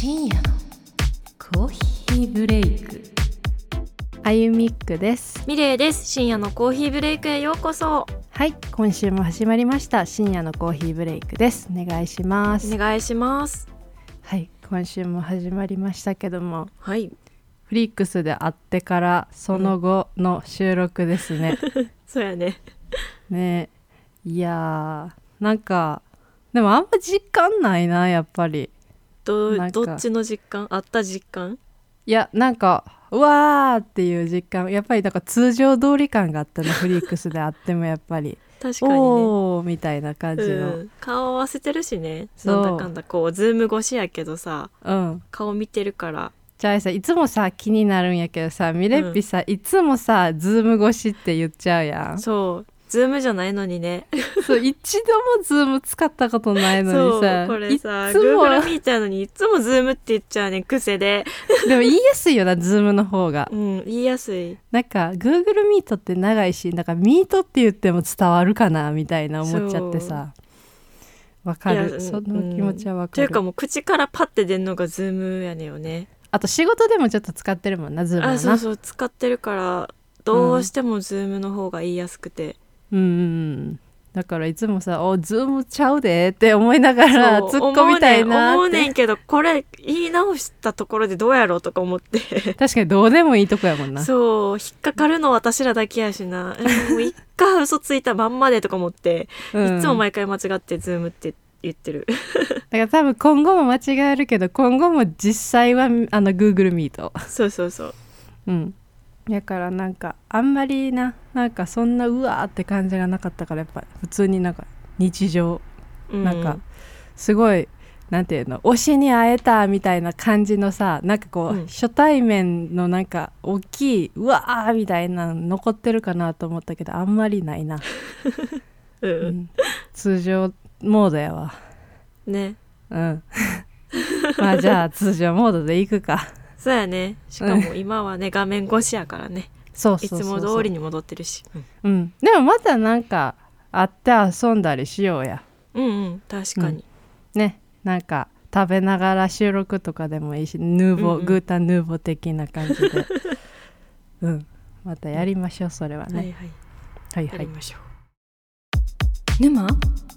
深夜のコーヒーブレイク。あゆみっくです。 ミレイです。深夜のコーヒーブレイクへようこそ。 はい、今週も始まりました深夜のコーヒーブレイクです。お願いします。 お願いします。 はい、今週も始まりましたけども、 はい、 フリックスで会ってからその後の収録ですね、 そうやね。 ね、いやー、なんかでもあんま実感ないな、やっぱり。 どっちの実感？あった実感？ いや、なんかうわーっていう実感、やっぱりなんか通常通り感があったね。フリックスであってもやっぱり確かにね、 おーみたいな感じの、 顔合わせてるしね。 そうなんだかんだこうズーム越しやけどさ、顔見てるから。 じゃあさ、いつもさ気になるんやけどさ、ミレッピさ、いつもさズーム越しって言っちゃうやん。 そう、ズームじゃないのにね。 そう、一度もズーム使ったことないのにさ、 そう、これさ、 いつも Google Meet やのにいつもズームって言っちゃうね、癖で。 でも言いやすいよな、ズームの方が。 言いやすい。 なんか Google Meet って長いし、なんかミートって言っても伝わるかなみたいな思っちゃってさ、わかる。その気持ちはわかる。 というかもう口からパッて出んのがズームやねんよね。 あと仕事でもちょっと使ってるもんな、ズームはな。 そうそう、使ってるからどうしてもズームの方が言いやすくて、 だからいつもさ、おズームちゃうでって思いながら突っ込みたいなって思うねんけど、これ言い直したところでどうやろうとか思って確かにどうでもいいとこやもんな。 そう、引っかかるの私らだけやしな、もう一回嘘ついたまんまでとか思って、いつも毎回間違ってズームって言ってるだから多分今後も間違えるけど、今後も実際はGoogle Meet。 そうそうそう、 だからなんかあんまりなんかそんなうわーって感じがなかったから、やっぱ普通になんか日常、なんかすごいなんていうの、推しに会えたみたいな感じのさ、なんかこう、初対面のなんか大きいうわーみたいなの残ってるかなと思ったけど、あんまりないな通常モードやわね。 まあじゃあ通常モードでいくか。 そうやね。しかも今はね、画面越しやからね。 そういつも通りに戻ってるし。 でもまたなんか会って遊んだりしようや。 確かに。 ね、なんか食べながら収録とかでもいいし、グータンヌーボ的な感じでまたやりましょう、それはね。はいやりましょう。沼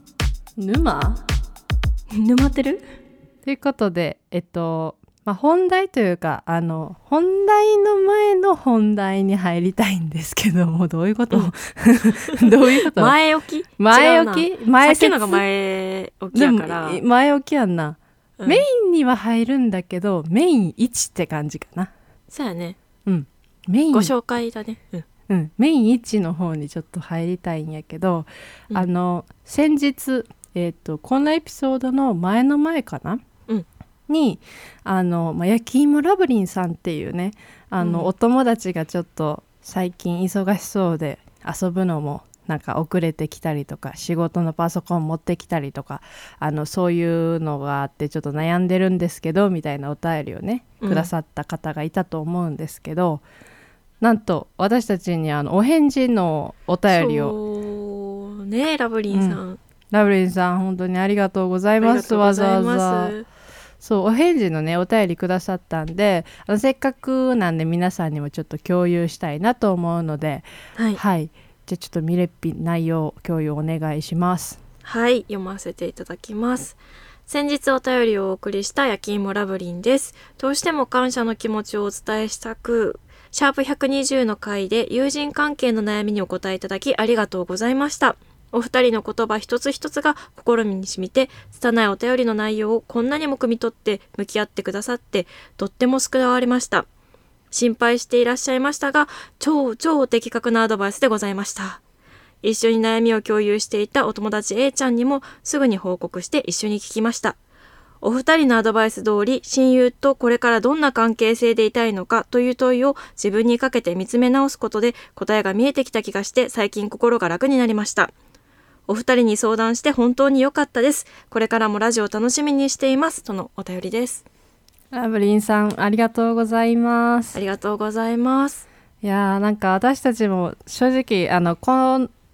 ってるということで、本題というか、本題の前の本題に入りたいんですけども、どういうこと、どういうこと？ 前置きさっきのが前置きやから。 前置きやんな、メインには入るんだけど、メイン1って感じかな。 そうやね。 メインご紹介だね。 メイン1の方にちょっと入りたいんやけど、先日、このエピソードの前の前かな、に焼き芋ラブリンさんっていうね、お友達がちょっと最近忙しそうで、遊ぶのもなんか遅れてきたりとか、仕事のパソコン持ってきたりとか、そういうのがあってちょっと悩んでるんですけどみたいなお便りをねくださった方がいたと思うんですけど、なんと私たちにお返事のお便りを。 そうね、ラブリンさん、 ラブリンさん本当にありがとうございます。わざわざそうお返事のねお便りくださったんで、せっかくなんで皆さんにもちょっと共有したいなと思うので、じゃあちょっとミレッピ内容共有お願いします。 はい、読ませていただきます。先日お便りをお送りした焼き芋ラブリンです。どうしても感謝の気持ちをお伝えしたく、シャープ120の回で友人関係の悩みにお答えいただきありがとうございました。お二人の言葉一つ一つが心に染みて、拙いお便りの内容をこんなにも汲み取って向き合ってくださって、とっても救われました。心配していらっしゃいましたが、超的確なアドバイスでございました。一緒に悩みを共有していたお友達 A ちゃんにもすぐに報告して一緒に聞きました。お二人のアドバイス通り、親友とこれからどんな関係性でいたいのかという問いを自分にかけて見つめ直すことで答えが見えてきた気がして、最近心が楽になりました。お二人に相談して本当に良かったです。これからもラジオを楽しみにしています。とのお便りです。 ラブリンさんありがとうございます。 ありがとうございます。 いやなんか私たちも正直こ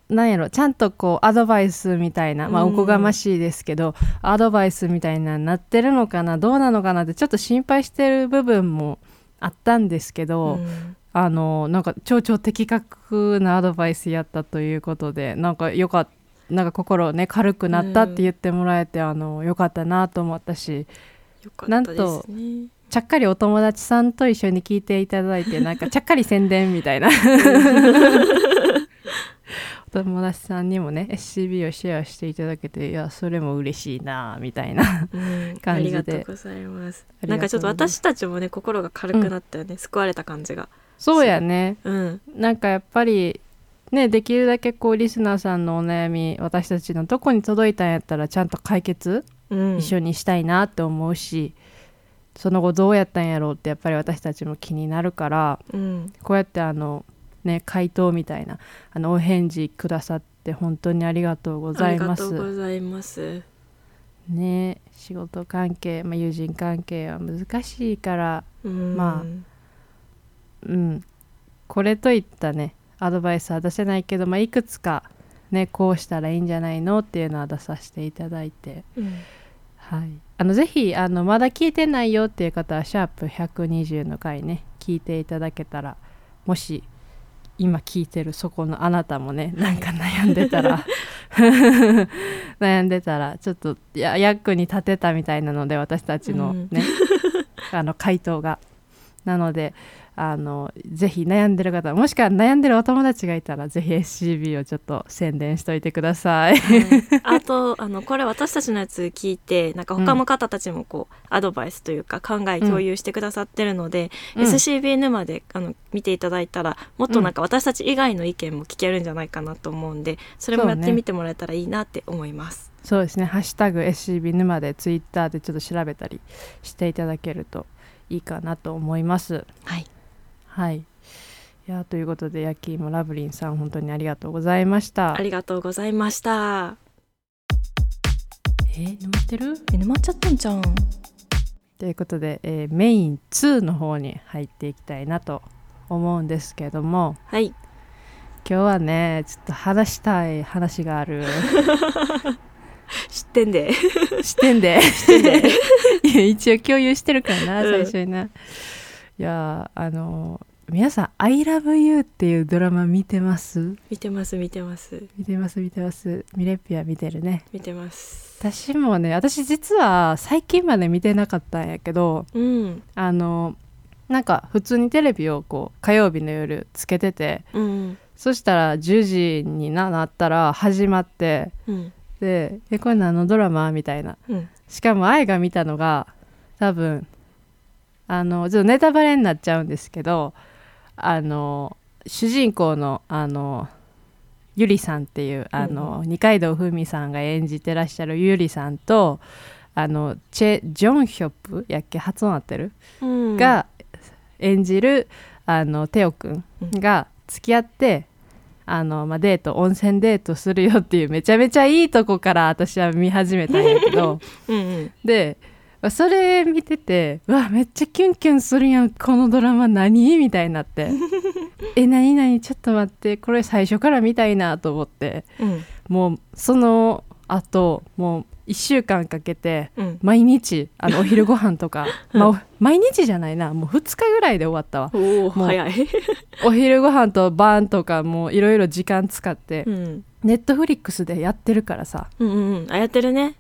なんやろちゃんとこうアドバイスみたいな、おこがましいですけど、アドバイスみたいななってるのかな、どうなのかなってちょっと心配してる部分もあったんですけど、なんか超的確なアドバイスやったということで、なんかよかった、なんか心ね軽くなったって言ってもらえて、よかったなと思ったし、 よかったですね。 なんとちゃっかりお友達さんと一緒に聞いていただいて、なんかちゃっかり宣伝みたいなお友達さんにもね SCB をシェアしていただけて、いやそれも嬉しいなみたいな感じで、 ありがとうございます。なんかちょっと私たちもね心が軽くなったよね、救われた感じが。 そうやね、なんかやっぱりね、できるだけこうリスナーさんのお悩み、私たちのどこに届いたんやったらちゃんと解決、一緒にしたいなって思うし、その後どうやったんやろうってやっぱり私たちも気になるから、こうやって回答みたいなお返事くださって本当にありがとうございます。 ありがとうございますね。仕事関係、友人関係は難しいから、これといったねアドバイスは出せないけど、いくつかねこうしたらいいんじゃないのっていうのは出させていただいて、ぜひまだ聞いてないよっていう方はシャープ120の回ね聞いていただけたら、もし今聞いてるそこのあなたもねなんか悩んでたら悩んでたらちょっと役に立てたみたいなので、私たちのね、回答がなのでぜひ悩んでる方、もしくは悩んでるお友達がいたらぜひ SCB をちょっと宣伝しといてください、 あとこれ私たちのやつ聞いてなんか他の方たちもこう、アドバイスというか考え共有してくださってるので、SCB 沼で見ていただいたらもっとなんか私たち以外の意見も聞けるんじゃないかなと思うんで、それもやってみてもらえたらいいなって思います。 そうですね、ハッシュタグ SCB 沼でツイッターでちょっと調べたりしていただけるといいかなと思います。いやということで、焼き芋ラブリンさん本当にありがとうございました。 ありがとうございました。 沼ってる？ 沼っちゃったんじゃん。 ということで、メイン2の方に入っていきたいなと思うんですけども、今日はねちょっと話したい話がある知ってんでいや一応共有してるからな、最初にな。いや皆さん I love you っていうドラマ見てます？ 見てます。 ミレッピは見てるね。 見てます。 私もね、私実は最近まで見てなかったんやけど、なんか普通にテレビをこう火曜日の夜つけてて、そしたら10時になったら始まって、でこれ何のドラマみたいな、しかも愛が見たのが多分ちょっとネタバレになっちゃうんですけど、主人公のゆりさんっていう二階堂ふみさんが演じてらっしゃるゆりさんとチェ・ジョンヒョプやっけ、発音合ってる、が演じるテオくんが付き合ってデート、温泉デートするよっていうめちゃめちゃいいとこから私は見始めたんやけどでそれ見てて、うわめっちゃキュンキュンするやんこのドラマ何みたいになって何ちょっと待って、これ最初から見たいなと思って、もうその後もう1週間かけて毎日お昼ご飯とか毎日じゃないな、もう2日ぐらいで終わったわ。 もう早いお昼ご飯と晩とかもういろいろ時間使って、ネットフリックスでやってるからさ、 やってるね。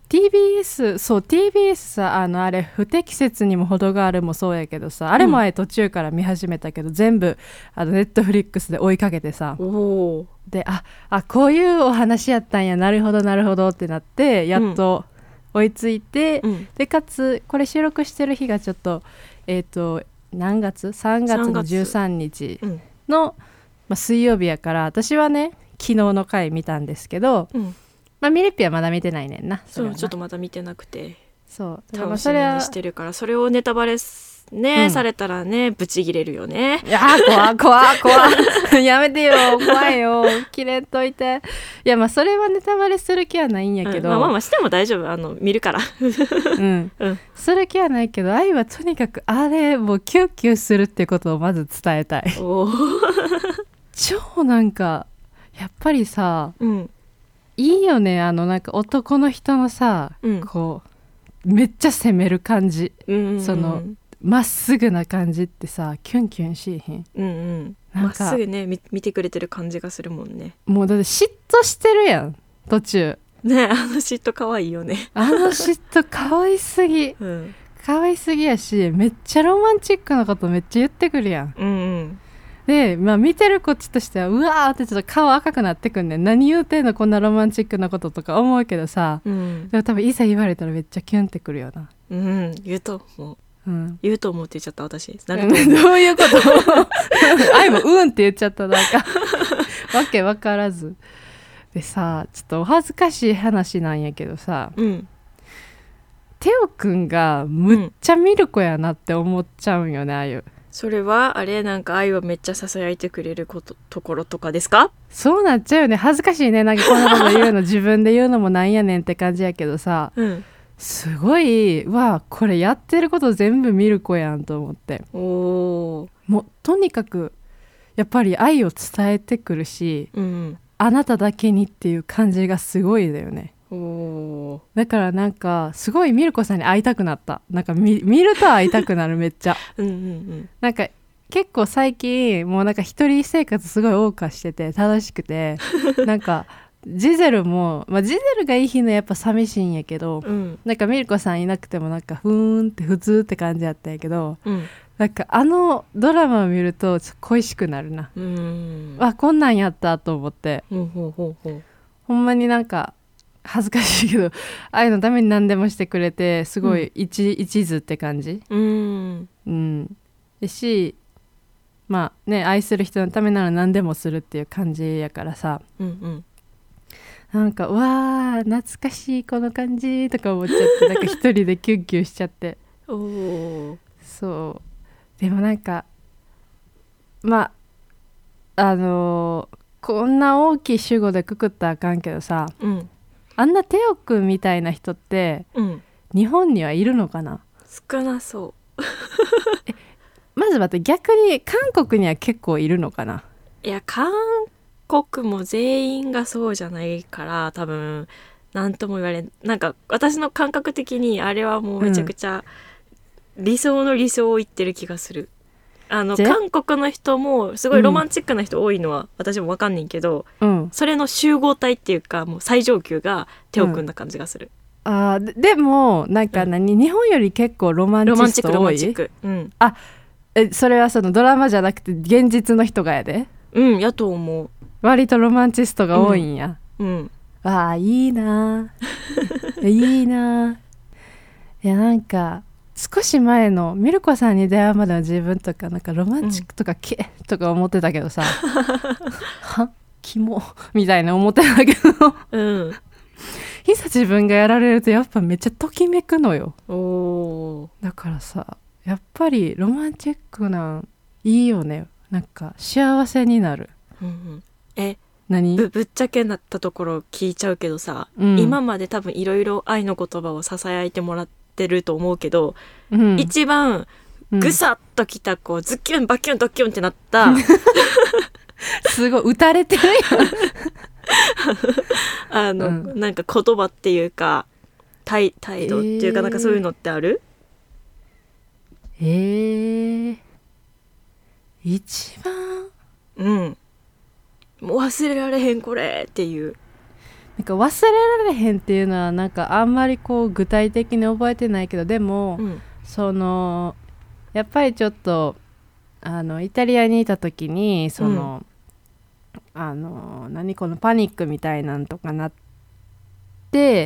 TBS さ、あれ不適切にも程があるもそうやけどさ、あれも途中から見始めたけど、全部ネットフリックスで追いかけてさ、でこういうお話やったんや、なるほどってなって、やっと追いついて、でかつこれ収録してる日がちょっと何月 ?3 月の13日の、水曜日やから、私はね昨日の回見たんですけど、ミレッピはまだ見てないねんな。 そうちょっとまだ見てなくて、 そう楽しみにしてるから、それをネタバレされたらねブチギレるよね。 いや怖やめてよ、怖いよ、切れといて。いやそれはネタバレする気はないんやけど、 しても大丈夫、見るからする気はないけど、愛はとにかくあれもうキュンキュンするってことをまず伝えたい超なんかやっぱりさ、 うん、 いいよね、なんか男の人のさ、 うん、 こうめっちゃ攻める感じ、 うんうんうん、 そのまっすぐな感じってさキュンキュンしいひん。 うんうん、 なんかまっすぐね見てくれてる感じがするもんね。 もうだって嫉妬してるやん途中。 ね、嫉妬可愛いよね。 嫉妬可愛すぎ、 うん、 可愛すぎやし、めっちゃロマンチックなことめっちゃ言ってくるやん。 うんうん、 で、まあ、見てるこっちとしてはうわーってちょっと顔赤くなってくんねん。何言うてんのこんなロマンチックなこととか思うけどさ、 うん、 でも多分いざ言われたらめっちゃキュンってくるよな。 うん、言うと思う。 うん、 言うと思うって言っちゃった私。 どういうことあいもうんって言っちゃった。なんかわけわからずでさ、ちょっとお恥ずかしい話なんやけどさ、 うん、 テオくんがむっちゃミルコやなって思っちゃうんよね、ああいう。 それはあれなんか愛をめっちゃささやいてくれるところとかですか？ そうなっちゃうよね。恥ずかしいね、なんかこんなこと言うの自分で言うのもなんやねんって感じやけどさ、 うん、 すごいわ、これやってること全部ミルコやんと思って。 おー、 もうとにかくやっぱり愛を伝えてくるし、 うん、 あなただけにっていう感じがすごいだよね。 おー、 だからなんかすごいミルコさんに会いたくなった。なんか見ると会いたくなるめっちゃうんうんうん、 なんか結構最近もうなんか一人生活すごい謳歌してて楽しくてなんかジゼルも、まあ、ジゼルがいい日のやっぱ寂しいんやけど、 うん、 なんかミルコさんいなくてもなんかふーんって普通って感じやったんやけど、 うん、 なんかドラマを見るとちょっと恋しくなるな。 うん、 わ、こんなんやったと思って、 ほうほうほうほう、 ほんまになんか恥ずかしいけど愛のために何でもしてくれてすごい一途って感じ。 うん、 うんでし、まあね、愛する人のためなら何でもするっていう感じやからさ、 うんうん、 なんかうわー懐かしいこの感じとか思っちゃってなんか一人でキュンキュンしちゃっておー、 そうでもなんかまあこんな大きい主語でくくったらあかんけどさ、 うん、 あんなテオくんみたいな人ってうん、 日本にはいるのかな。 少なそまず待って、逆に韓国には結構いるのかな。 う。いや、韓国も全員がそうじゃないから多分何とも言われん。なんか私の感覚的にあれはもうめちゃくちゃ理想の理想を言ってる気がする。韓国の人もすごいロマンチックな人多いのは私も分かんねんけど、 うん、 それの集合体っていうかもう最上級がテオくんな感じがする。 でもなんか日本より結構ロマンチスト多い。 ロマンチック、うん、 それはそのドラマじゃなくて現実の人がやで。 うん、やと思う。 割とロマンチストが多いんや。 うん、 いいないいな。いやなんか少し前のミルコさんに出会うまでの自分とかなんかロマンチックとかとか思ってたけどさはキモみたいな思ってたけど、 うん、 いざ自分がやられるとやっぱめっちゃときめくのよ。 おー、 だからさ、やっぱりロマンチックなんいいよね。なんか幸せになる。 うんうん、 何？ ぶっちゃけなったところ聞いちゃうけどさ、 うん、 今まで多分いろいろ愛の言葉をささやいてもらってると思うけど、 うん、 一番ぐさっときたこうズキュンバキュンドキュンってなったすごい打たれてるやんなんか言葉っていうか態度っていうかなんかそういうのってある？ 一番もう忘れられへんこれっていう。 なんか忘れられへんっていうのはなんかあんまりこう具体的に覚えてないけど、でも、そのやっぱりちょっとイタリアにいた時にその、何このパニックみたいなんとかなって、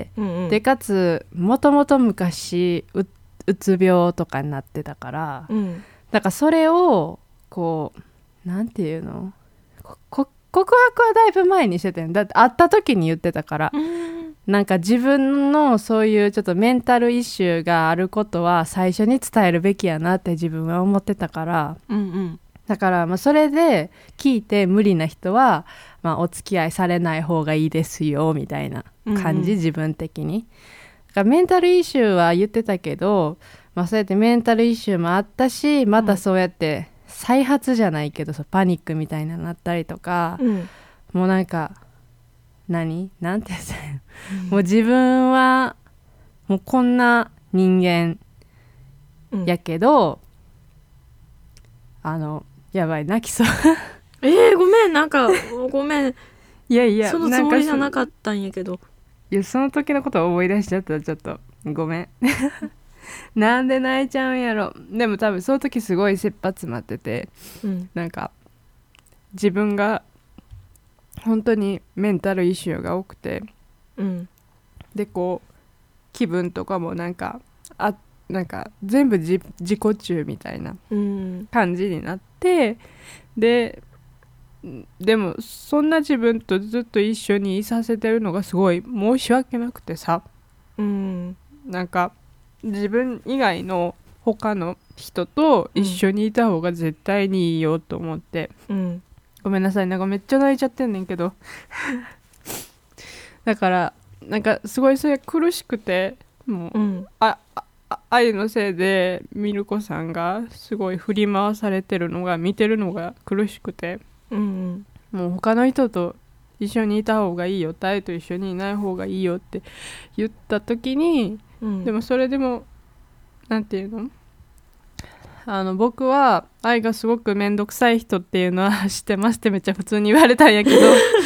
でかつもともと昔うつ病とかになってたから、だからそれをこうなんていうの、告白はだいぶ前にしてたんだって、会った時に言ってたから、なんか自分のそういうちょっとメンタルイシューがあることは最初に伝えるべきやなって自分は思ってたから、だからまあそれで聞いて無理な人は、まあ、お付き合いされない方がいいですよみたいな感じ、自分的に。だからメンタルイシューは言ってたけど、まあ、そうやってメンタルイシューもあったし、またそうやって再発じゃないけどパニックみたいなのなったりとか、 もうなんかなんて言ったらいいの、もう自分はもうこんな人間やけど、やばい泣きそうごめんなんかごめんいやいやそのつもりじゃなかったんやけど、 いやその時のことを思い出しちゃったらちょっとごめんなんで泣いちゃうんやろ。でも多分その時すごい切羽詰まってて、なんか自分が本当にメンタルイシューが多くて、でこう気分とかもなんか全部自己中みたいな感じになって、でもそんな自分とずっと一緒にいさせてるのがすごい申し訳なくてさ、なんか自分以外の他の人と一緒にいた方が絶対にいいよと思って、ごめんなさいなんかめっちゃ泣いちゃってんねんけどだからなんかすごいそれ苦しくて、もう、愛のせいでミルコさんがすごい振り回されてるのが見てるのが苦しくて、もう他の人と一緒にいた方がいいよ、愛と一緒にいない方がいいよって言った時に、でもそれでもなんていうの、僕は愛がすごくめんどくさい人っていうのは知ってますってめっちゃ普通に言われたんやけど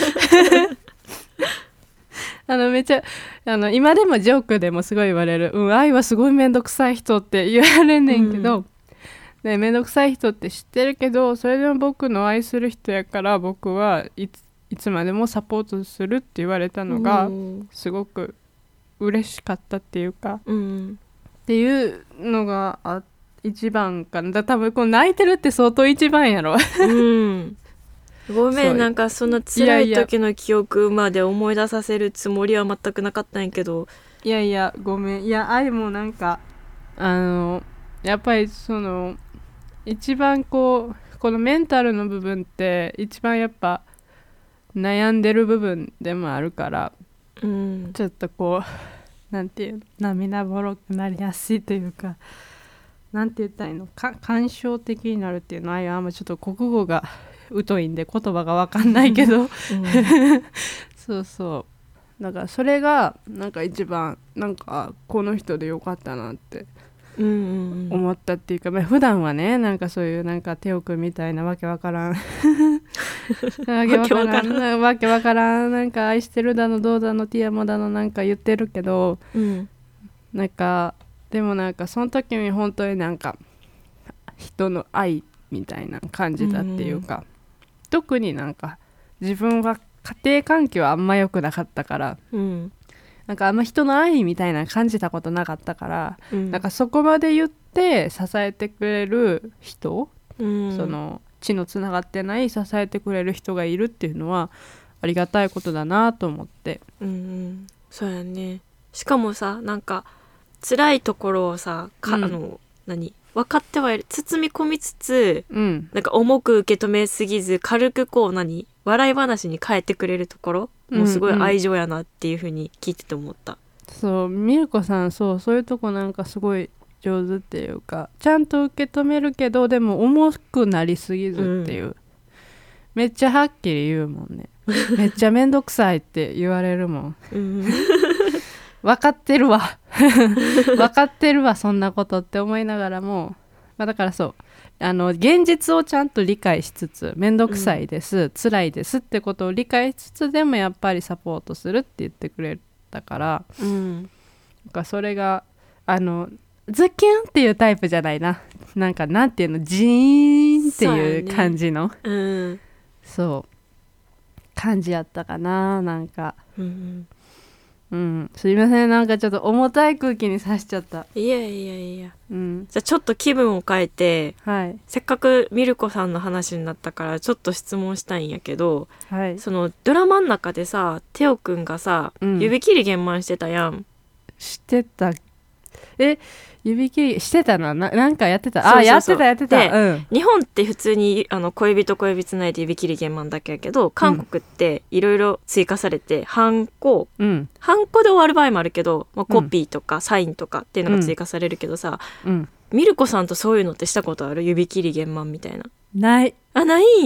めっちゃ今でもジョークでもすごい言われる、愛はすごいめんどくさい人って言われんねんけど、でめんどくさい人って知ってるけど、それでも僕の愛する人やから僕はいつまでもサポートするって言われたのがすごく嬉しかったっていうか、っていうのが一番かな。多分こう泣いてるって相当一番やろごめんなんかそんな辛い時の記憶まで思い出させるつもりは全くなかったんやけど、 いやごめん。いや愛もなんかやっぱりその一番このメンタルの部分って一番やっぱ悩んでる部分でもあるから、ちょっとこうなんていうの、涙ぼろくなりやすいというか、なんて言ったらいいの、感傷的になるっていうのはあんまちょっと国語が疎いんで言葉が分かんないけど、そうそうだからそれがなんか一番なんかこの人でよかったなって思ったっていうか、普段はねなんかそういうなんかテオくんみたいなわけわからんわけわからんなんか愛してるだのどうだのティアモだのなんか言ってるけど、なんかでもなんかその時に本当になんか人の愛みたいな感じだっていうか、特になんか自分は家庭環境はあんま良くなかったから、なんかあんま人の愛みたいな感じたことなかったから、なんかそこまで言って支えてくれる人、その血のつながってない支えてくれる人がいるっていうのはありがたいことだなと思って、 そうやね。しかもさなんか辛いところをさ分かってはいる、包み込みつつ、なんか重く受け止めすぎず軽くこう笑い話に変えてくれるところもうすごい愛情やなっていう風に聞いてて思った。 そうミルコさんそういうとこなんかすごい上手っていうか、ちゃんと受け止めるけどでも重くなりすぎずっていう、めっちゃはっきり言うもんねめっちゃめんどくさいって言われるもん、分かってるわ分かってるわそんなことって思いながらも、だからそう現実をちゃんと理解しつつめんどくさいです、辛いですってことを理解しつつでもやっぱりサポートするって言ってくれたから、なんかそれがズキュンっていうタイプじゃないな、なんかなんていうのジーンっていう感じのそう感じやったかな。なんかすいませんなんかちょっと重たい空気にさしちゃった。 いや、じゃあちょっと気分を変えて、せっかくミルコさんの話になったからちょっと質問したいんやけど、そのドラマの中でさテオくんがさ、指切り玄満してたやん。 してた指切りしてたな、なんかやってた。やってたで、日本って普通に恋人小指つないで指切り玄満だけやけど、韓国っていろいろ追加されてハンコで終わる場合もあるけど、コピーとかサインとかっていうのが追加されるけどさ、ミルコさんとそういうのってしたことある？指切り玄満みたいな。 ないんや。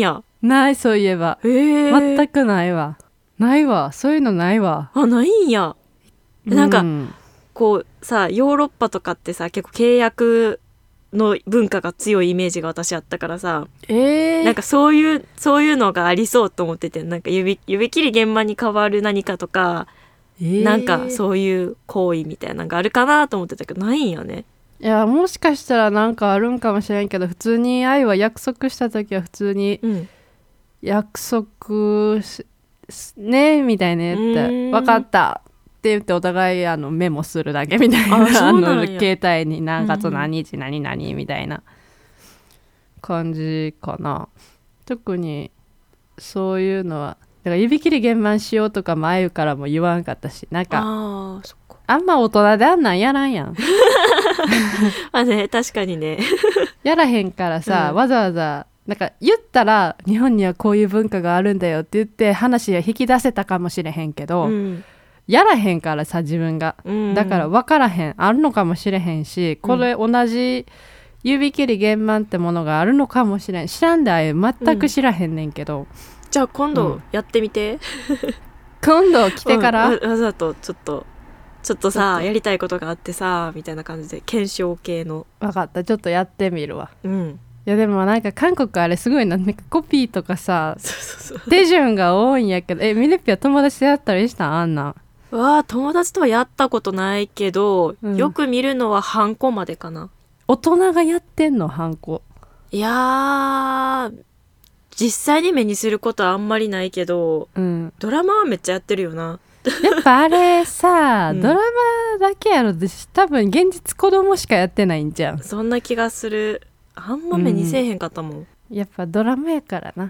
ないそういえば、全くないわそういうのないわ。 あ、ないんや。なんか、こうさ、ヨーロッパとかってさ、結構契約の文化が強いイメージが私あったからさ、なんかそういうのがありそうと思ってて、なんか指切り現場に変わる何かとか、なんかそういう行為みたいなのがあるかなと思ってたけど、ないんやね。 いや、もしかしたらなんかあるんかもしれんけど、普通に愛は約束した時は普通に約束ねみたいな言って分かったって言ってお互いメモするだけみたいな、携帯に何月何日何々みたいな感じかな。特にそういうのはだから指切り現場しようとか前からも言わんかったし、なんかあんま大人であんなんやらんやんあね、確かにねやらへんからさ、わざわざなんか言ったら日本にはこういう文化があるんだよって言って話は引き出せたかもしれへんけど、やらへんからさ自分が、だから分からへん、あるのかもしれへんし、これ同じ指切り現場ってものがあるのかもしれん、知らんであえ全く知らへんねんけど、 じゃあ今度やってみて、 今度来てから、 わざとちょっとさ、やりたいことがあってさみたいな感じで検証系の。 分かった、ちょっとやってみるわ。いやでもなんか韓国あれすごいなんかコピーとかさ手順が多いんやけど、ミレッピは友達とやったりしたん？あんなん友達とはやったことないけど、よく見るのはハンコまでかな。 大人がやってんのハンコ？ いやー、実際に目にすることはあんまりないけど、ドラマはめっちゃやってるよな。 やっぱあれさ、ドラマだけやろ、多分現実子供しかやってないんじゃん。 そんな気がする。あんま目にせえへんかったもん。 やっぱドラマやからな。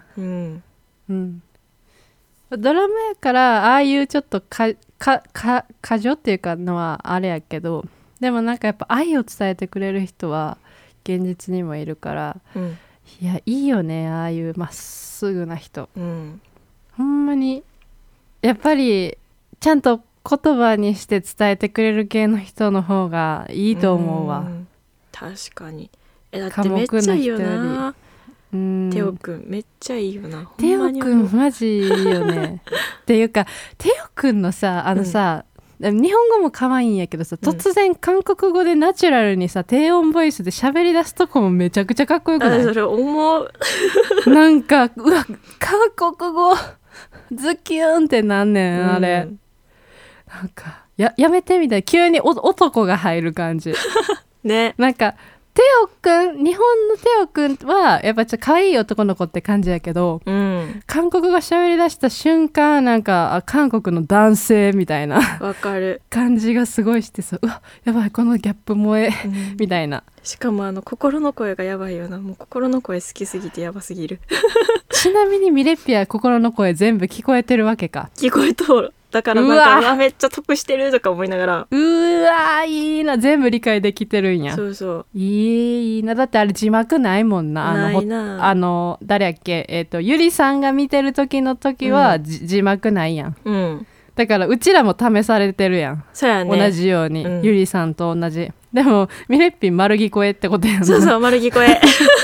ドラマやからああいうちょっと過剰っていうかのはあれやけど、でもなんかやっぱ愛を伝えてくれる人は現実にもいるから、いやいいよね、ああいうまっすぐな人、ほんまにやっぱりちゃんと言葉にして伝えてくれる系の人の方がいいと思うわ。 確かに。だってめっちゃいいよな。テオくんめっちゃいいよな。 テオくんマジいいよねっていうかテオくんのささ、日本語も可愛いんやけどさ、突然韓国語でナチュラルにさ低音ボイスで喋り出すとこもめちゃくちゃかっこよくない？ それ思うなんかうわ韓国語ズキューンってなんねんあれ、なんかやめてみたいな、急に男が入る感じね。 なんかテオくん、日本のテオくんはやっぱちょっと可愛い男の子って感じやけど、韓国語喋り出した瞬間なんか韓国の男性みたいなわかる感じがすごいしてさ、うわやばいこのギャップ萌え、みたいな。 しかも心の声がやばいよな。もう心の声好きすぎてやばすぎるちなみにミレッピは心の声全部聞こえてるわけか？ 聞こえとる。だからなんかめっちゃ得してるとか思いながら、 うわいいな、全部理解できてるんや。 そうそう、 いいな。だってあれ字幕ないもんな。 ないな。 誰やっけ、ゆりさんが見てる時は、字幕ないやん、だからうちらも試されてるやん。 そうやね、 同じように、ゆりさんと同じ。でもミレッピン丸聞こえってことやんな。 そうそう、丸聞こえ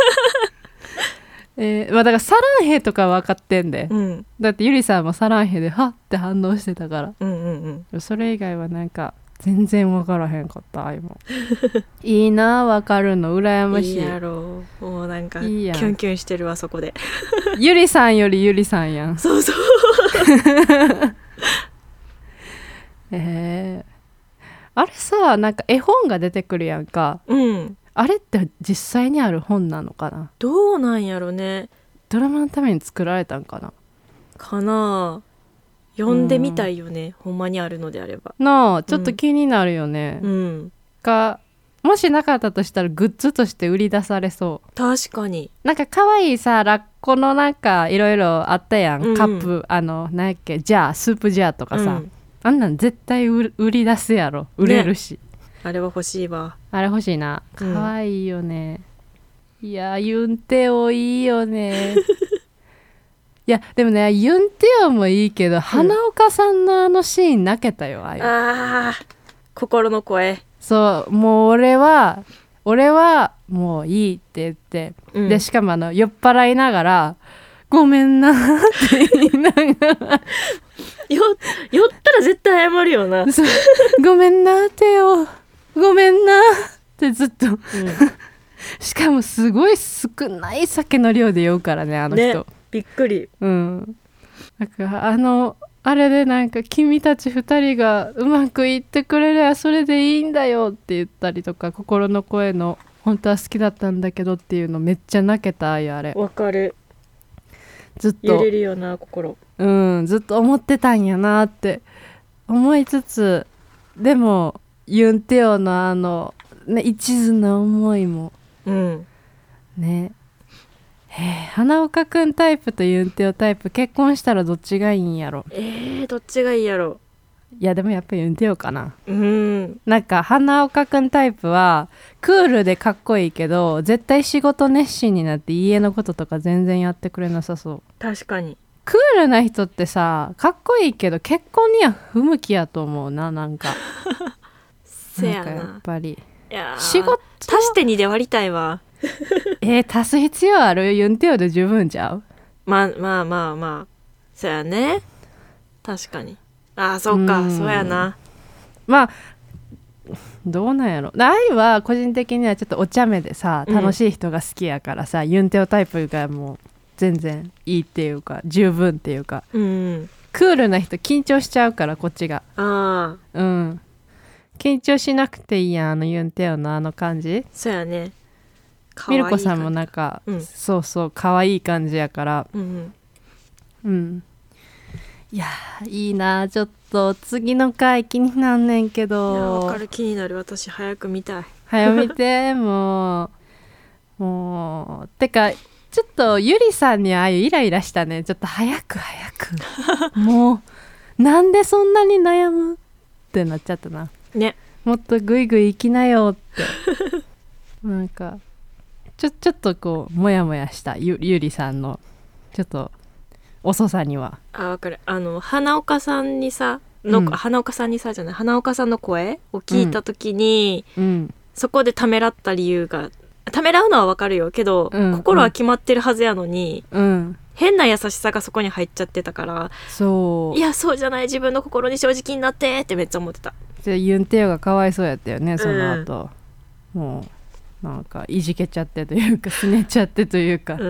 だからサランヘとか分かってんで、だってゆりさんもサランヘではって反応してたから、それ以外はなんか全然分からへんかった今いいな、分かるの羨ましい。 いいやろ、もうなんかキュンキュンしてるわそこでゆりさんよりゆりさんやん。 そうそうあれさ、なんか絵本が出てくるやんか、あれって実際にある本なのかな？ どうなんやろね。 ドラマのために作られたんかな？ かな。読んでみたいよね、ほんまにあるのであればなあ、ちょっと気になるよね、もしなかったとしたらグッズとして売り出されそう。 確かに。 なんか可愛いさラッコのなんかいろいろあったやん、カップなんやっけ、ジャースープジャーとかさ、あんなん絶対売り出すやろ、売れるし、 あれは欲しいわ。 あれ欲しいな、可愛いよね、いやユンテオいいよねいやでもねユンテオもいいけど、花岡さんのあのシーン泣けたよ。 心の声。 そう、もう俺はもういいって言って、でしかも酔っ払いながらごめんなって言いながら酔ったら絶対謝るよな。 ごめんなテオごめんなってずっと、しかもすごい少ない酒の量で酔うからねあの人、 ね、びっくり。 なんかあれでなんか君たち2人がうまくいってくれればそれでいいんだよって言ったりとか、心の声の本当は好きだったんだけどっていうのめっちゃ泣けた。あれわかる。 ずっと揺れるよな心。 ずっと思ってたんやなって思いつつ、でもユンテオのね、一途な思いもね、花岡くんタイプとユンテオタイプ結婚したらどっちがいいんやろ。 どっちがいいやろ。 いやでもやっぱりユンテオかな。 なんか花岡くんタイプはクールでかっこいいけど絶対仕事熱心になって家のこととか全然やってくれなさそう。 確かにクールな人ってさかっこいいけど結婚には不向きやと思うな。なんかせやな、 なんかやっぱりいや仕事足して2で割りたいわ。 足す必要ある？ユンテオで十分ちゃう？ まあそやね。確かに。そうか、そうやな。 まあどうなんやろ。愛は個人的にはちょっとお茶目でさ楽しい人が好きやからさ、ユンテオタイプがもう全然いいっていうか十分っていうか、クールな人緊張しちゃうからこっちが。緊張しなくていいやんユンテオの感じ。 そうやね。 ミルコさんもなんか、そうそう可愛い感じやから、いやいいな。ちょっと次の回気になんねんけど。 いや分かる、気になる。私早く見たい。 早見てもうてかちょっとゆりさんにああいうイライラしたね。ちょっと早くもうなんでそんなに悩むってなっちゃったなね。 もっとグイグイ行きなよってなんかちょっとこうモヤモヤしたゆりさんのちょっと遅さには。 分かる。花岡さんにさ花岡さんにさじゃない花岡さんの声を聞いた時に、そこでためらった理由が、ためらうのは分かるよけど、心は決まってるはずやのに、変な優しさがそこに入っちゃってたから、いやそうじゃない、自分の心に正直になってってめっちゃ思ってた。 ユンテオがかわいそうやったよねその後、もうなんかいじけちゃってというかすねちゃってというか、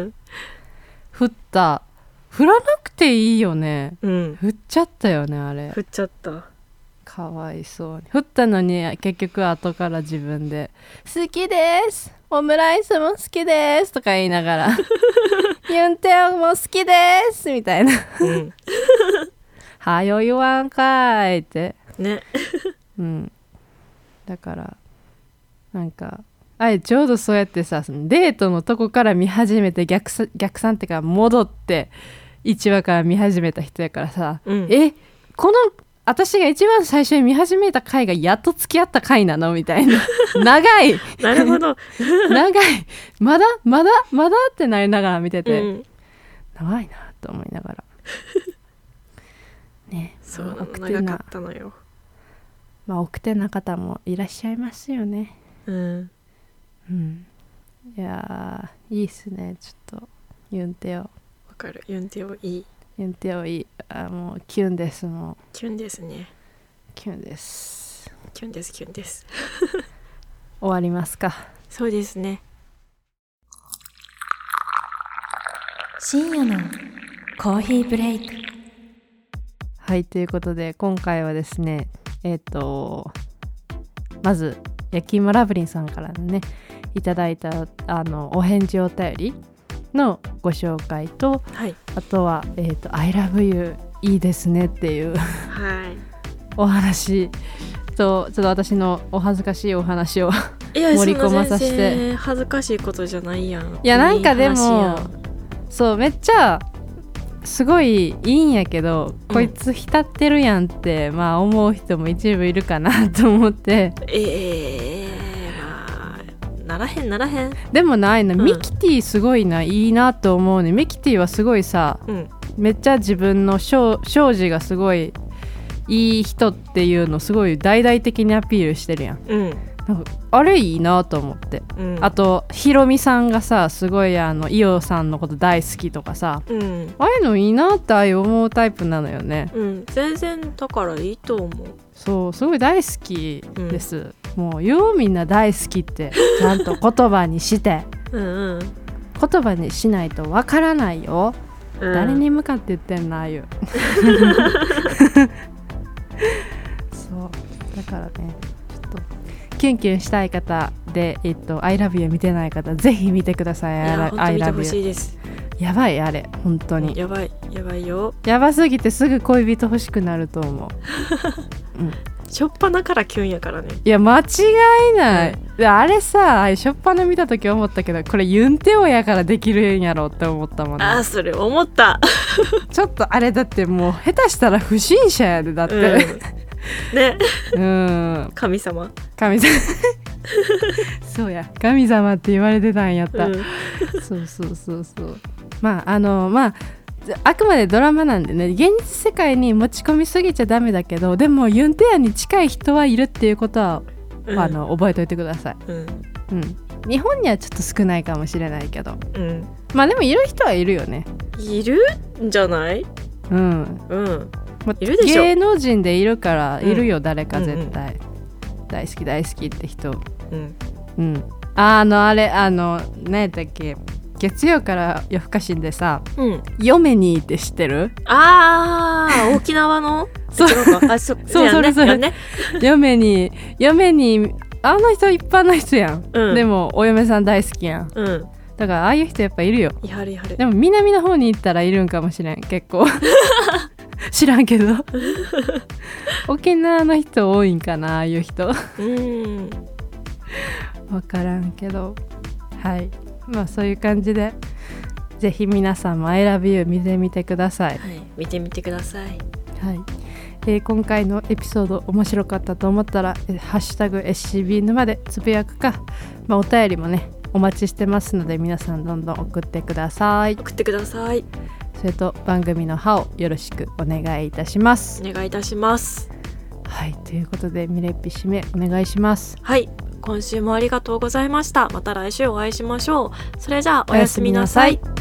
振らなくていいよね、振っちゃったよねあれ。 振っちゃった。 かわいそうに振ったのに結局後から自分で好きですオムライスも好きですとか言いながらユンテオも好きですみたいなはよ言わんかいってねだからなんかちょうどそうやってさデートのとこから見始めて逆算ってか戻って1話から見始めた人やからさ、この私が一番最初に見始めた回がやっと付き合った回なのみたいな長いなるほど長いまだってなりながら見てて、長いなと思いながらね。 そう長かったのよ。 奥手な方もいらっしゃいますよね。いやいいっすね。ちょっとユンテオわかる。ユンテオいい。 ユンテオいい。もうキュンです。もうキュンですね。 キュンです終わりますか。 そうですね。深夜のコーヒーブレイク。 はい、ということで今回はですねまず焼き芋ラブリンさんからのねいただいたお返事お便りのご紹介と、あとはI love you いいですねっていうお話とちょっと私のお恥ずかしいお話を盛り込まさせて。 恥ずかしいことじゃないやん。 いやなんかでもそうめっちゃすごいいいんやけど、こいつ浸ってるやんって思う人も一部いるかなと思ってならへんでもないな、ミキティすごいいいなと思うね。ミキティはすごいさ、めっちゃ自分の庄司がすごいいい人っていうのすごい大々的にアピールしてるやん、 なんかあれいいなと思って、あとひろみさんがさすごいイオさんのこと大好きとかさ、ああいうのいいなって思うタイプなのよね。 全然だからいいと思う。 そうすごい大好きです、もうようみんな大好きってちゃんと言葉にして言葉にしないとわからないよ、誰に向かって言ってんのああいうそうだからね、ちょっとキュンキュンしたい方でI love you 見てない方ぜひ見てください。 いや本当見てほしいです。 やばいあれ本当に、 やばいよ。やばすぎてすぐ恋人欲しくなると思うしょっぱなからキュンやからね。 いや間違いない、あれさしょっぱな見た時思ったけどこれユンテオやからできるんやろって思ったもんね。 それ思ったちょっとあれだってもう下手したら不審者やでだって、 ね神様そうや神様って言われてたんやった、そうまああくまでドラマなんでね、現実世界に持ち込みすぎちゃダメだけど、でもユンテアに近い人はいるっていうことは、覚えておいてください、日本にはちょっと少ないかもしれないけど、まあでもいる人はいるよね。 いるんじゃない？いるでしょ。 芸能人でいるからいるよ、誰か絶対、大好きって人、あれ何やったっけ、月曜から夜更かしんでさ、嫁にって知ってる？ 沖縄のそうそれ、ね、嫁にあの人一般の人やん、でもお嫁さん大好きやん、だからああいう人やっぱいるよ。 いはるでも南の方に行ったらいるんかもしれん結構知らんけど沖縄の人多いんかなああいう人分からんけど、はいまあそういう感じでぜひ皆さんも I love you 見てみてください。 見てみてください。 今回のエピソード面白かったと思ったらハッシュタグ SCB 沼でつぶやくか、お便りもねお待ちしてますので皆さんどんどん送ってください。それと番組の方をよろしくお願いいたします。 お願いいたします。 ということでミレッピ締めお願いします。 今週もありがとうございました。また来週お会いしましょう。それじゃあおやすみなさい。